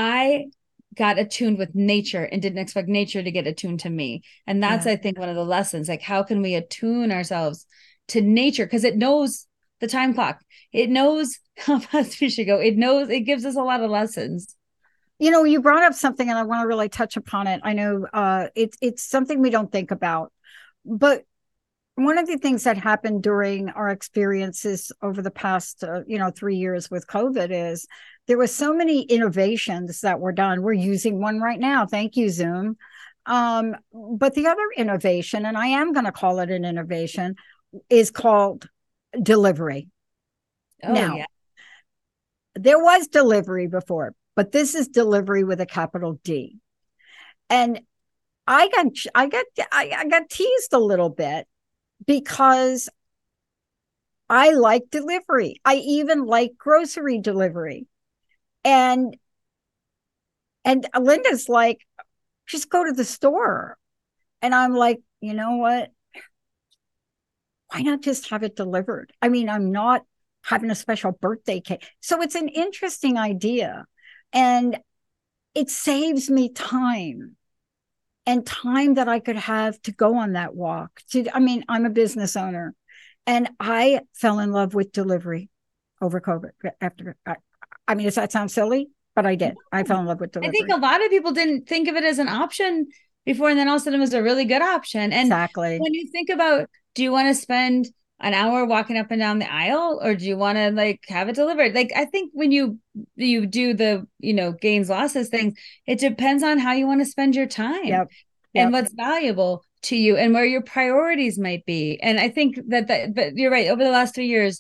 I got attuned with nature and didn't expect nature to get attuned to me. And that's, yeah. I think, one of the lessons, like, how can we attune ourselves to nature? Because it knows the time clock. It knows how fast we should go. It knows, it gives us a lot of lessons. You know, you brought up something and I want to really touch upon it. I know uh, it's it's something we don't think about, but one of the things that happened during our experiences over the past, uh, you know, three years with COVID is there were so many innovations that were done. We're using one right now. Thank you, Zoom. Um, but the other innovation, and I am going to call it an innovation, is called delivery. Oh, now, yeah. There was delivery before, but this is delivery with a capital D. And I got I got I, I got teased a little bit because I like delivery. I even like grocery delivery. And and Linda's like, just go to the store. And I'm like, you know what? Why not just have it delivered? I mean, I'm not having a special birthday cake. So it's an interesting idea. And it saves me time and time that I could have to go on that walk. To, I mean, I'm a business owner and I fell in love with delivery over COVID. After, I, I mean, does that sound silly? But I did. I fell in love with delivery. I think a lot of people didn't think of it as an option before, and then all of a sudden it was a really good option. And exactly. When you think about, do you want to spend an hour walking up and down the aisle, or do you want to like have it delivered? Like, I think when you you do the, you know, gains losses things, it depends on how you want to spend your time. Yep. Yep. And what's valuable to you and where your priorities might be. And I think that, that but you're right. Over the last three years,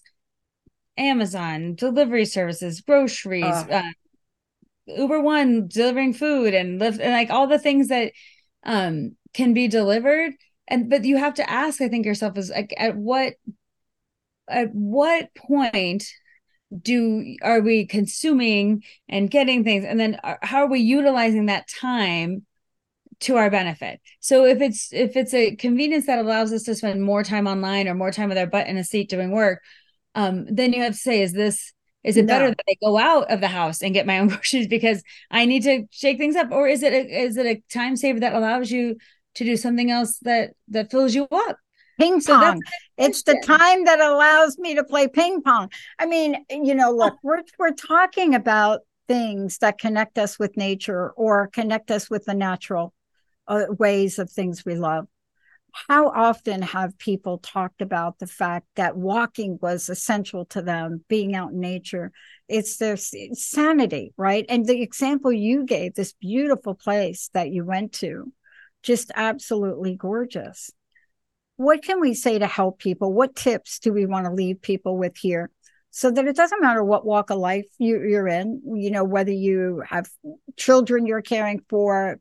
Amazon, delivery services, groceries, uh, uh, Uber One, delivering food and Lyft, and like all the things that um, can be delivered. And but you have to ask, I think, yourself is like, at what at what point do are we consuming and getting things, and then how are we utilizing that time to our benefit? So if it's if it's a convenience that allows us to spend more time online or more time with our butt in a seat doing work, um, then you have to say, is this is it no. better that I go out of the house and get my own groceries because I need to shake things up, or is it a, is it a time saver that allows you to do something else that that fills you up? Ping pong. So it's the time that allows me to play ping pong. I mean, you know, look, we're we're talking about things that connect us with nature or connect us with the natural uh, ways of things we love. How often have people talked about the fact that walking was essential to them, being out in nature? It's their it's sanity, right? And the example you gave, this beautiful place that you went to, just absolutely gorgeous. What can we say to help people? What tips do we want to leave people with here so that it doesn't matter what walk of life you, you're in, you know, whether you have children you're caring for,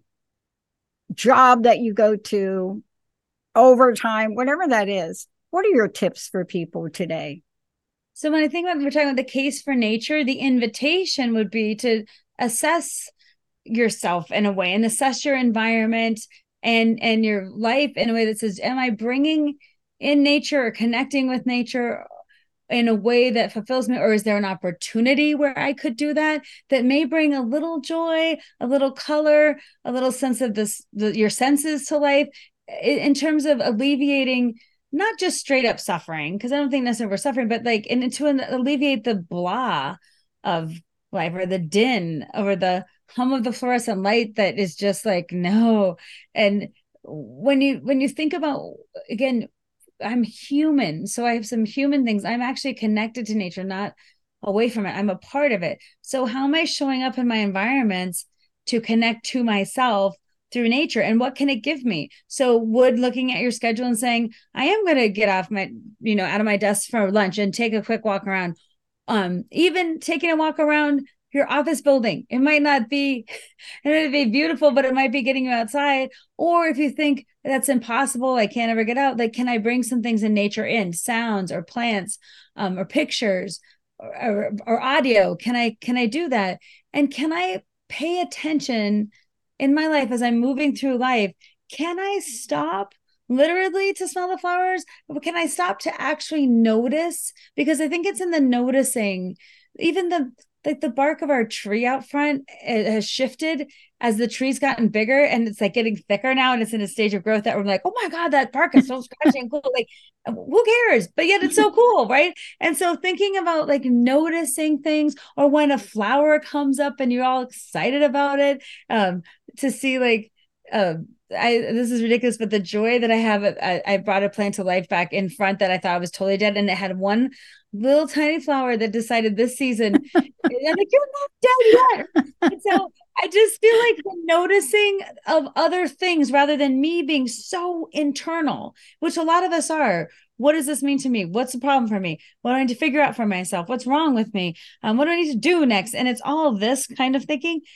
job that you go to, overtime, whatever that is. What are your tips for people today? So when I think about, we're talking about the case for nature, the invitation would be to assess yourself in a way and assess your environment and and your life in a way that says, am I bringing in nature or connecting with nature in a way that fulfills me? Or is there an opportunity where I could do that, that may bring a little joy, a little color, a little sense of this, the, your senses to life, in, in terms of alleviating not just straight up suffering, because I don't think necessarily we're suffering, but like, and to alleviate the blah of life, or the din, or the hum of the fluorescent light that is just like, no. And when you when you think about, again, I'm human, so I have some human things. I'm actually connected to nature, not away from it. I'm a part of it. So how am I showing up in my environments to connect to myself through nature, and what can it give me? So would looking at your schedule and saying, I am going to get off my, you know, out of my desk for lunch and take a quick walk around, um, even taking a walk around your office building. It might not be, it might be beautiful, but it might be getting you outside. Or if you think that's impossible, I can't ever get out, like, can I bring some things in nature in, sounds or plants, um, or pictures or, or, or audio? Can I, can I do that? And can I pay attention in my life as I'm moving through life? Can I stop literally to smell the flowers? Can I stop to actually notice? Because I think it's in the noticing, even the, like the bark of our tree out front, it has shifted as the tree's gotten bigger, and it's like getting thicker now, and it's in a stage of growth that we're like, oh my God, that bark is so scratchy and cool. Like, who cares? But yet it's so cool, right? And so thinking about like noticing things, or when a flower comes up and you're all excited about it, um, to see like, uh, I this is ridiculous, but the joy that I have, I, I brought a plant to life back in front that I thought was totally dead, and it had one little tiny flower that decided this season, and I'm like, you're not dead yet. And so I just feel like the noticing of other things rather than me being so internal, which a lot of us are. What does this mean to me? What's the problem for me? What do I need to figure out for myself? What's wrong with me? Um, what do I need to do next? And it's all this kind of thinking.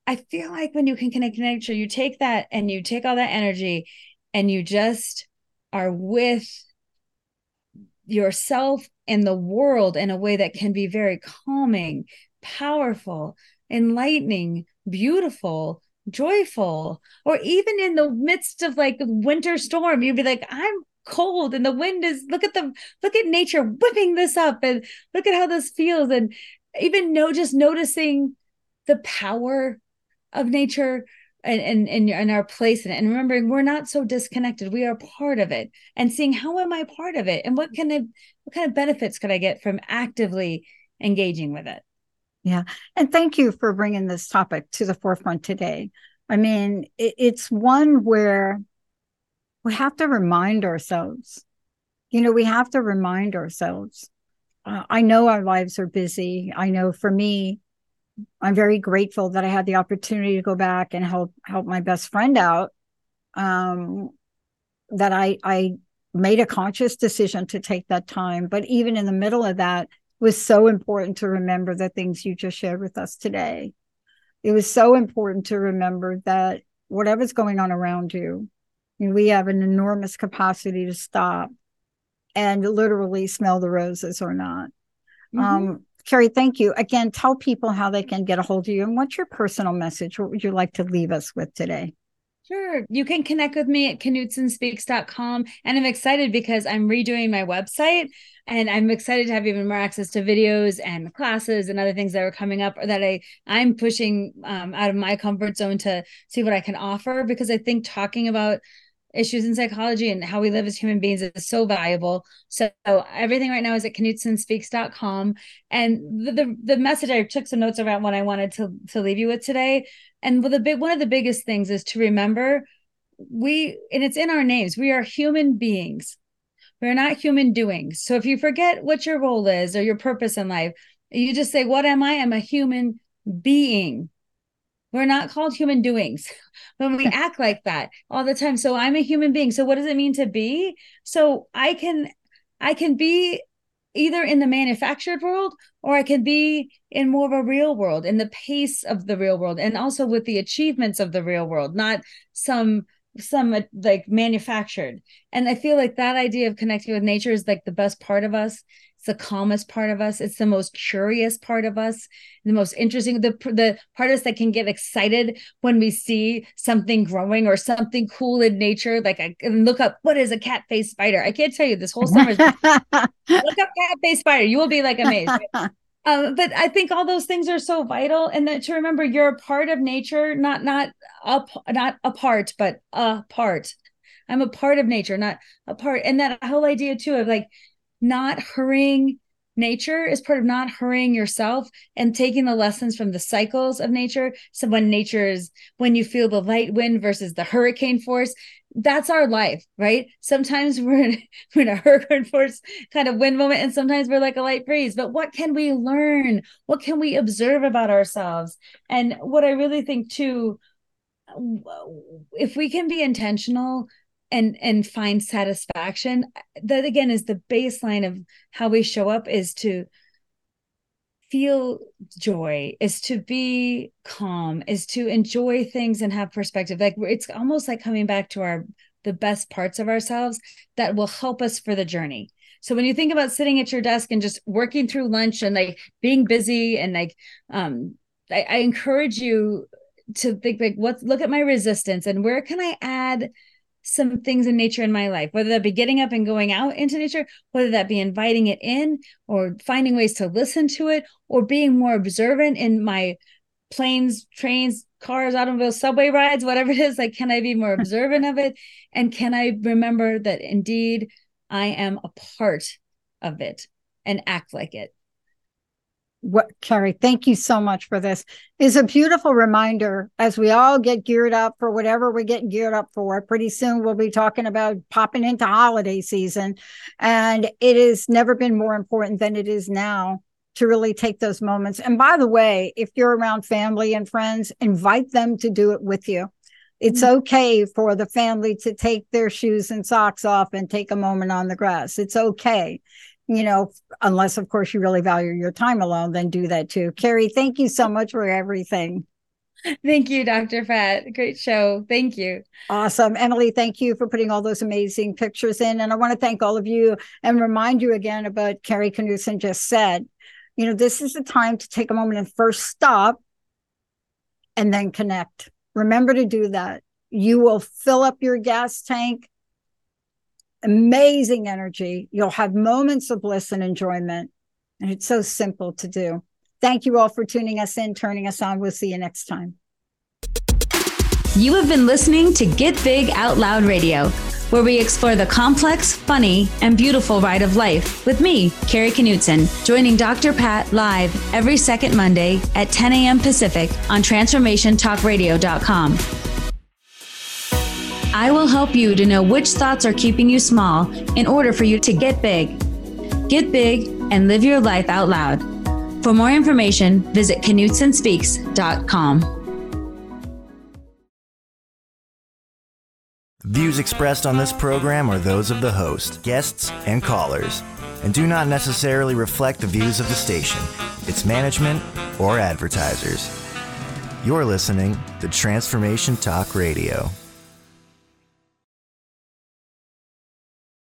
I feel like when you can connect to nature, you take that and you take all that energy and you just are with yourself and the world in a way that can be very calming, powerful, enlightening, beautiful, joyful. Or even in the midst of like winter storm, you'd be like, I'm cold and the wind is, look at the, look at nature whipping this up and look at how this feels. And even know, just noticing the power of nature and, and, and, and our place in it. And remembering we're not so disconnected. We are part of it, and seeing how am I part of it? And what can I, what kind of benefits could I get from actively engaging with it? Yeah. And thank you for bringing this topic to the forefront today. I mean, it, it's one where we have to remind ourselves, you know, we have to remind ourselves. Uh, I know our lives are busy. I know for me, I'm very grateful that I had the opportunity to go back and help help my best friend out. Um, that I I made a conscious decision to take that time. But even in the middle of that, it was so important to remember the things you just shared with us today. It was so important to remember that whatever's going on around you, we have an enormous capacity to stop and literally smell the roses or not. Mm-hmm. Um, Carrie, thank you. Again, tell people how they can get a hold of you and what's your personal message? What would you like to leave us with today? Sure. You can connect with me at knudsen speaks dot com. And I'm excited because I'm redoing my website, and I'm excited to have even more access to videos and classes and other things that are coming up, or that I, I'm pushing um, out of my comfort zone to see what I can offer, because I think talking about issues in psychology and how we live as human beings is so valuable. So everything right now is at knudsen speaks dot com. And the, the, the message, I took some notes around what I wanted to, to leave you with today. And the big, one of the biggest things is to remember we, and it's in our names, we are human beings. We're not human doings. So if you forget what your role is or your purpose in life, you just say, what am I? I'm a human being. We're not called human doings when we act like that all the time. So I'm a human being. So what does it mean to be? So I can, I can be either in the manufactured world, or I can be in more of a real world, in the pace of the real world, and also with the achievements of the real world, not some, some like manufactured. And I feel like that idea of connecting with nature is like the best part of us. It's the calmest part of us. It's the most curious part of us, the most interesting, the, the part of us that can get excited when we see something growing or something cool in nature. Like I can look up, what is a cat-faced spider? I can't tell you, this whole summer. Look up cat-faced spider. You will be like amazed. Right? Um, but I think all those things are so vital, and that to remember you're a part of nature, not, not up, not a part, but a part. I'm a part of nature, not a part. And that whole idea too of like, not hurrying nature is part of not hurrying yourself, and taking the lessons from the cycles of nature. So when nature is, when you feel the light wind versus the hurricane force, that's our life, right? Sometimes we're in, we're in a hurricane force kind of wind moment, and sometimes we're like a light breeze. But what can we learn? What can we observe about ourselves? And what I really think too, if we can be intentional and and find satisfaction, that again is the baseline of how we show up, is to feel joy, is to be calm, is to enjoy things and have perspective. Like it's almost like coming back to our the best parts of ourselves that will help us for the journey. So when you think about sitting at your desk and just working through lunch and like being busy, and like um I, I encourage you to think like, what, look at my resistance and where can I add some things in nature in my life, whether that be getting up and going out into nature, whether that be inviting it in, or finding ways to listen to it, or being more observant in my planes, trains, cars, automobiles, subway rides, whatever it is. Like, can I be more observant of it? And can I remember that indeed I am a part of it and act like it? What, Carrie, thank you so much for this. It's a beautiful reminder as we all get geared up for whatever we're getting geared up for. Pretty soon we'll be talking about popping into holiday season. And it has never been more important than it is now to really take those moments. And by the way, if you're around family and friends, invite them to do it with you. It's mm-hmm. okay for the family to take their shoes and socks off and take a moment on the grass. It's okay. You know, unless, of course, you really value your time alone, then do that too. Carrie, thank you so much for everything. Thank you, Doctor Pat. Great show. Thank you. Awesome. Emily, thank you for putting all those amazing pictures in. And I want to thank all of you and remind you again about Carrie Knudsen just said, you know, this is the time to take a moment and first stop and then connect. Remember to do that. You will fill up your gas tank. Amazing energy. You'll have moments of bliss and enjoyment. And it's so simple to do. Thank you all for tuning us in, turning us on. We'll see you next time. You have been listening to Get Big Out Loud Radio, where we explore the complex, funny, and beautiful ride of life with me, Carrie Knudsen, joining Doctor Pat live every second Monday at ten a.m. Pacific on transformation talk radio dot com. I will help you to know which thoughts are keeping you small in order for you to get big. Get big and live your life out loud. For more information, visit knudsen speaks dot com. Views expressed on this program are those of the host, guests, and callers, and do not necessarily reflect the views of the station, its management, or advertisers. You're listening to Transformation Talk Radio.